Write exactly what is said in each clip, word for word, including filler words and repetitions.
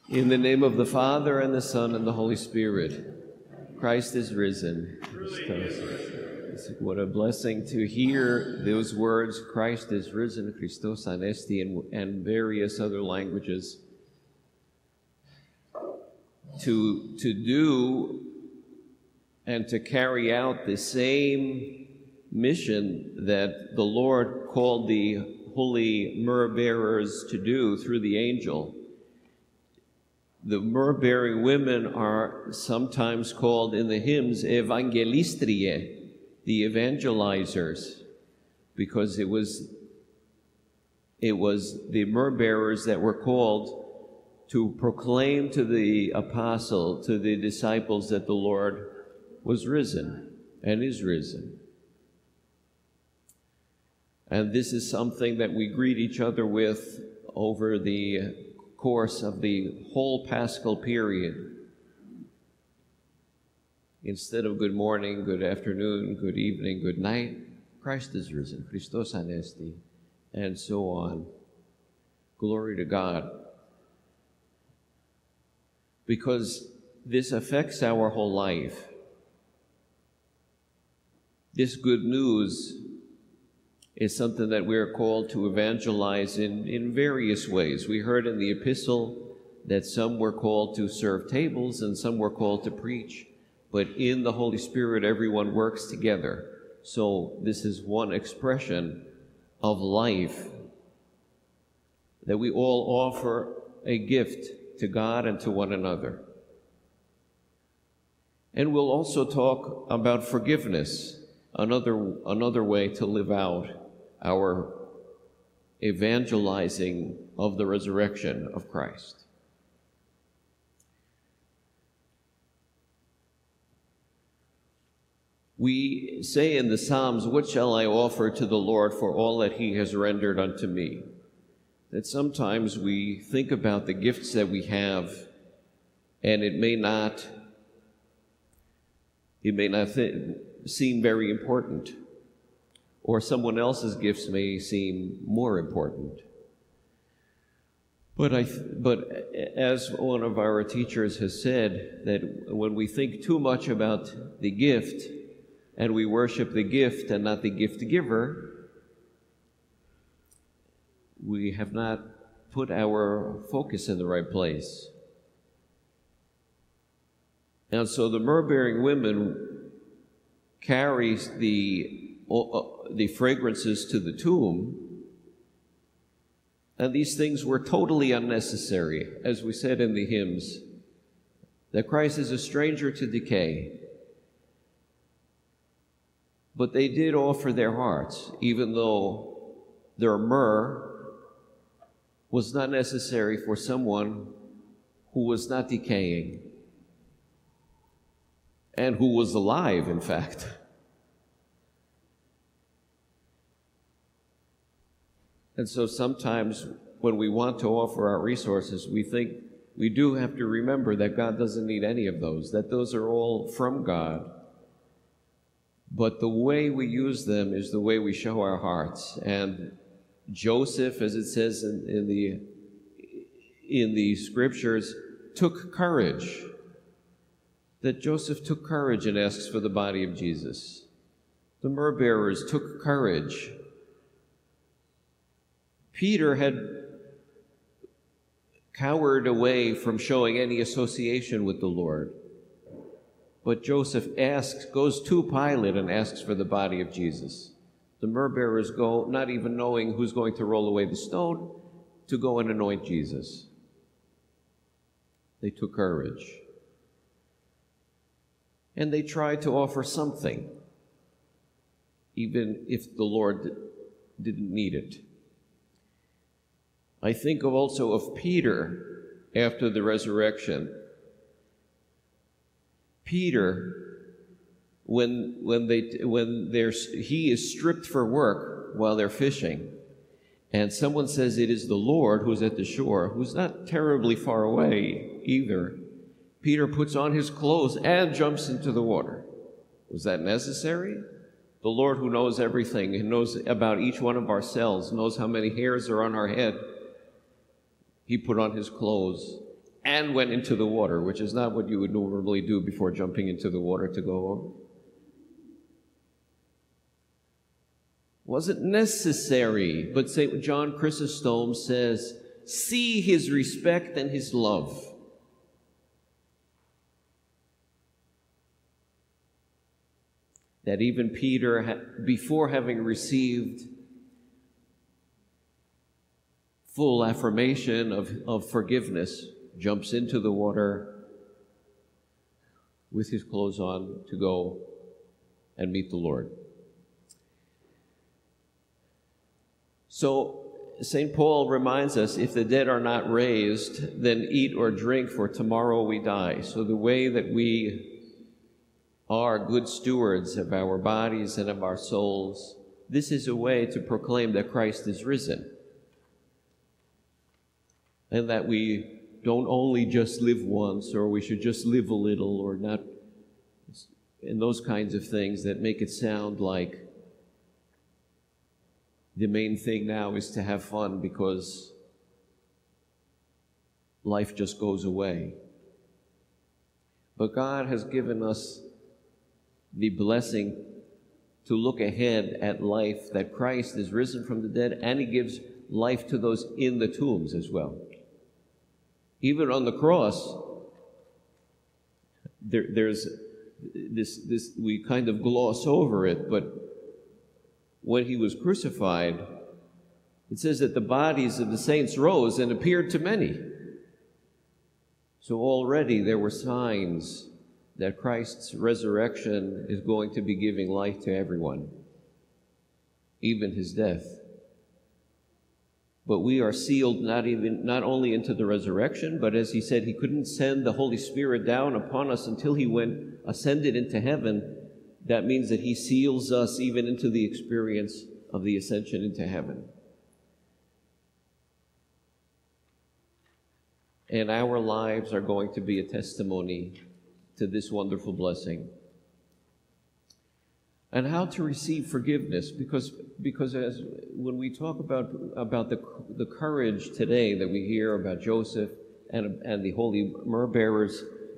In the name of the Father, and the Son, and the Holy Spirit. Christ is risen. Christos. What a blessing to hear those words, Christ is risen, Christos anesti, and, and various other languages. To, to do and to carry out the same mission that the Lord called the holy myrrh bearers to do through the angel. The myrrh-bearing women are sometimes called in the hymns evangelistriae, the evangelizers, because it was, it was the myrrh-bearers that were called to proclaim to the apostle, to the disciples, that the Lord was risen and is risen. And this is something that we greet each other with over the course of the whole Paschal period. Instead of good morning, good afternoon, good evening, good night, Christ is risen, Christos anesti, and so on. Glory to God. Because this affects our whole life. This good news is something that we are called to evangelize in, in various ways. We heard in the epistle that some were called to serve tables and some were called to preach, but in the Holy Spirit everyone works together. So this is one expression of life, that we all offer a gift to God and to one another. And we'll also talk about forgiveness, another, another way to live out our evangelizing of the resurrection of Christ. We say in the Psalms, "What shall I offer to the Lord for all that he has rendered unto me?" That sometimes we think about the gifts that we have, and it may not, it may not th- seem very important, or someone else's gifts may seem more important. But I, but as one of our teachers has said, that when we think too much about the gift, and we worship the gift and not the gift giver, we have not put our focus in the right place. And so the myrrh-bearing women carries the the fragrances to the tomb, and these things were totally unnecessary, as we said in the hymns, that Christ is a stranger to decay. But they did offer their hearts, even though their myrrh was not necessary for someone who was not decaying, and who was alive, in fact. And so sometimes when we want to offer our resources, we think we do have to remember that God doesn't need any of those, that those are all from God. But the way we use them is the way we show our hearts. And Joseph, as it says in, in the in the scriptures, took courage. That Joseph took courage and asks for the body of Jesus. The myrrh bearers took courage. Peter had cowered away from showing any association with the Lord. But Joseph asks, goes to Pilate and asks for the body of Jesus. The myrrh bearers go, not even knowing who's going to roll away the stone, to go and anoint Jesus. They took courage. And they tried to offer something, even if the Lord didn't need it. I think of also of Peter after the resurrection. Peter, when when they when there's he is stripped for work while they're fishing, and someone says it is the Lord who's at the shore, who's not terribly far away either. Peter puts on his clothes and jumps into the water. Was that necessary? The Lord, who knows everything and knows about each one of our cells, knows how many hairs are on our head. He put on his clothes and went into the water, which is not what you would normally do before jumping into the water to go over. Wasn't necessary, but Saint John Chrysostom says, see his respect and his love. That even Peter, before having received full affirmation of, of forgiveness, jumps into the water with his clothes on to go and meet the Lord. So Saint Paul reminds us, if the dead are not raised, then eat or drink, for tomorrow we die. So the way that we are good stewards of our bodies and of our souls, this is a way to proclaim that Christ is risen. And that we don't only just live once, or we should just live a little, or not, and those kinds of things that make it sound like the main thing now is to have fun because life just goes away. But God has given us the blessing to look ahead at life, that Christ is risen from the dead, and he gives life to those in the tombs as well. Even on the cross, there, there's this, this, we kind of gloss over it, but when he was crucified, it says that the bodies of the saints rose and appeared to many. So already there were signs that Christ's resurrection is going to be giving life to everyone, even his death. But we are sealed not even not only into the resurrection, but as he said, he couldn't send the Holy Spirit down upon us until he went ascended into heaven. That means that he seals us even into the experience of the ascension into heaven. And our lives are going to be a testimony to this wonderful blessing. And how to receive forgiveness, because because as when we talk about about the the courage today that we hear about Joseph and and the holy myrrh bearers,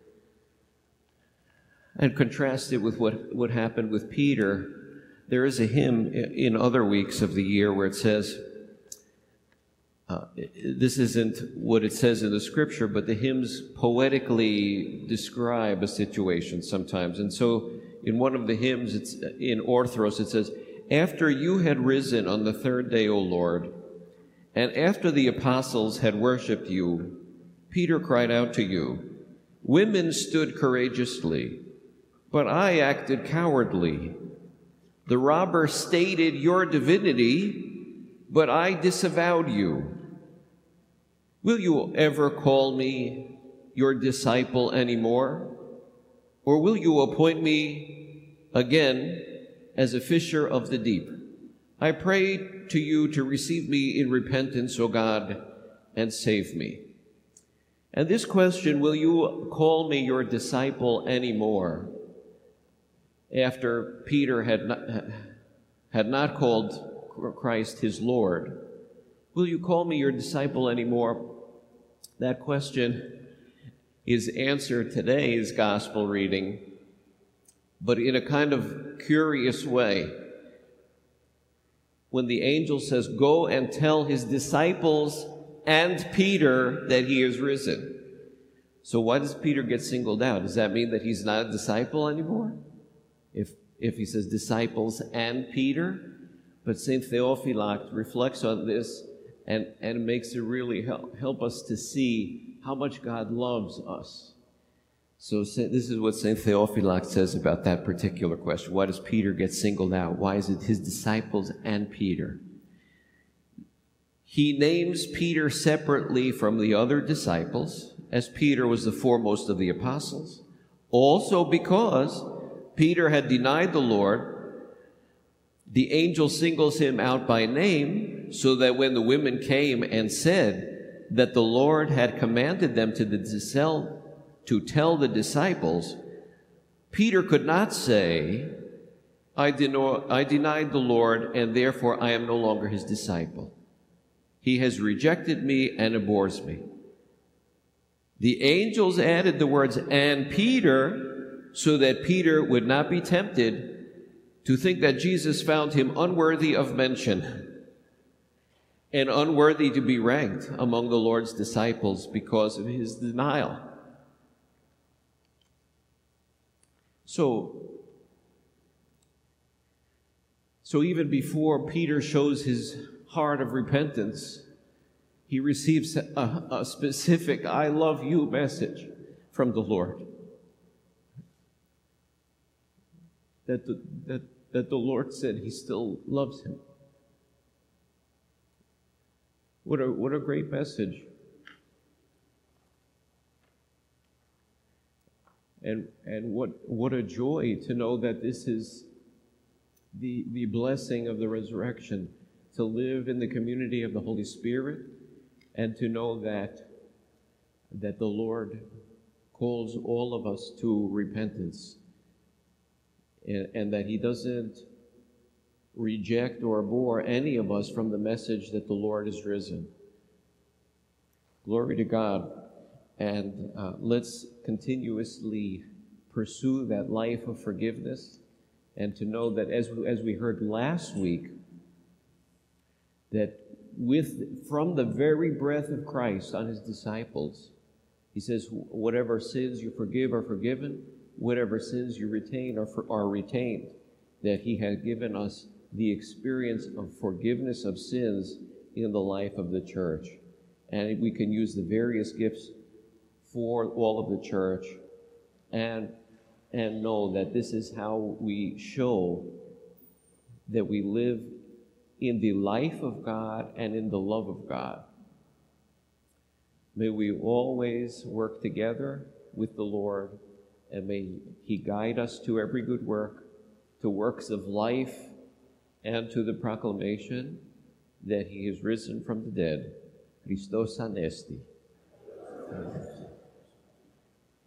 and contrast it with what what happened with Peter, there is a hymn in other weeks of the year where it says, uh, this isn't what it says in the scripture, but the hymns poetically describe a situation sometimes. And so in one of the hymns, it's in Orthros, it says, after you had risen on the third day, O Lord, and after the apostles had worshipped you, Peter cried out to you, women stood courageously, but I acted cowardly. The robber stated your divinity, but I disavowed you. Will you ever call me your disciple anymore? Or will you appoint me again as a fisher of the deep? I pray to you to receive me in repentance, O God, and save me. And this question, will you call me your disciple anymore? After Peter had not, had not called Christ his Lord, will you call me your disciple anymore? That question is answered today's gospel reading, but in a kind of curious way. When the angel says, go and tell his disciples and Peter that he is risen. So why does Peter get singled out? Does that mean that he's not a disciple anymore? If, if he says disciples and Peter? But Saint Theophylact reflects on this and, and makes it really help, help us to see how much God loves us. So this is what Saint Theophylact says about that particular question. Why does Peter get singled out? Why is it his disciples and Peter? He names Peter separately from the other disciples, as Peter was the foremost of the apostles. Also because Peter had denied the Lord, the angel singles him out by name, so that when the women came and said that the Lord had commanded them to, the, to tell the disciples, Peter could not say, I, deno- I denied the Lord, and therefore I am no longer his disciple. He has rejected me and abhors me. The angels added the words, and Peter, so that Peter would not be tempted to think that Jesus found him unworthy of mention and unworthy to be ranked among the Lord's disciples because of his denial. So, so even before Peter shows his heart of repentance, he receives a, a specific "I love you" message from the Lord. That the, that, that the Lord said he still loves him. What a, what a great message. And, and what, what a joy to know that this is the, the blessing of the resurrection, to live in the community of the Holy Spirit, and to know that, that the Lord calls all of us to repentance, and, and that he doesn't reject or abhor any of us from the message that the Lord is risen. Glory to God. And uh, let's continuously pursue that life of forgiveness, and to know that, as we, as we heard last week, that with from the very breath of Christ on his disciples, he says, whatever sins you forgive are forgiven, whatever sins you retain are, for, are retained, that he has given us the experience of forgiveness of sins in the life of the church. And we can use the various gifts for all of the church, and and know that this is how we show that we live in the life of God and in the love of God. May we always work together with the Lord, and may he guide us to every good work, to works of life, and to the proclamation that he is risen from the dead. Christos anesti. Amen.